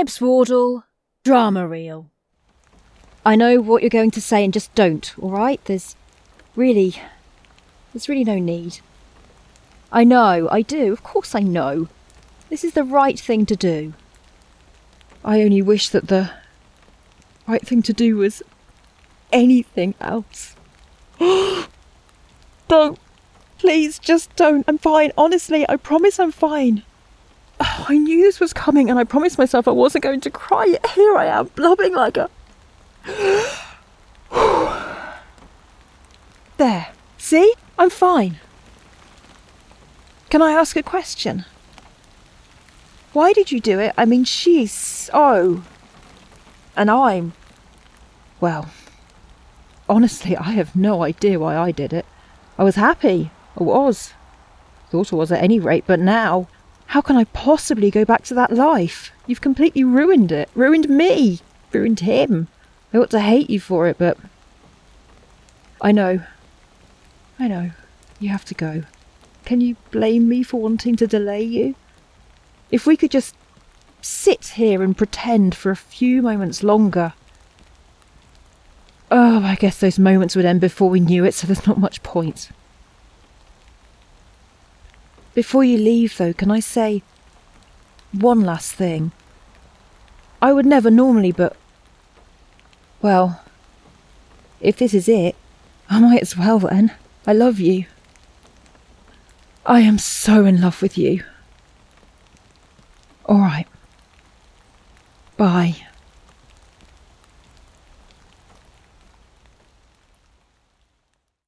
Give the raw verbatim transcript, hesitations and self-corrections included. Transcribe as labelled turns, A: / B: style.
A: Debs Wardle, drama reel. I know what you're going to say and just don't, all right? There's really, there's really no need. I know, I do, of course I know. This is the right thing to do. I only wish that the right thing to do was anything else. Don't. Please, just don't. I'm fine. Honestly, I promise I'm fine. Oh, I knew this was coming and I promised myself I wasn't going to cry. Yet here I am, blubbing like a... There. See? I'm fine. Can I ask a question? Why did you do it? I mean, she's so... And I'm... Well, honestly, I have no idea why I did it. I was happy. I was. Thought I was at any rate, but now... How can I possibly go back to that life? You've completely ruined it. Ruined me. Ruined him. I ought to hate you for it, but... I know. I know. You have to go. Can you blame me for wanting to delay you? If we could just sit here and pretend for a few moments longer. Oh, I guess those moments would end before we knew it, so there's not much point. Before you leave, though, can I say one last thing? I would never normally, but... Well, if this is it, I might as well then. I love you. I am so in love with you. All right. Bye.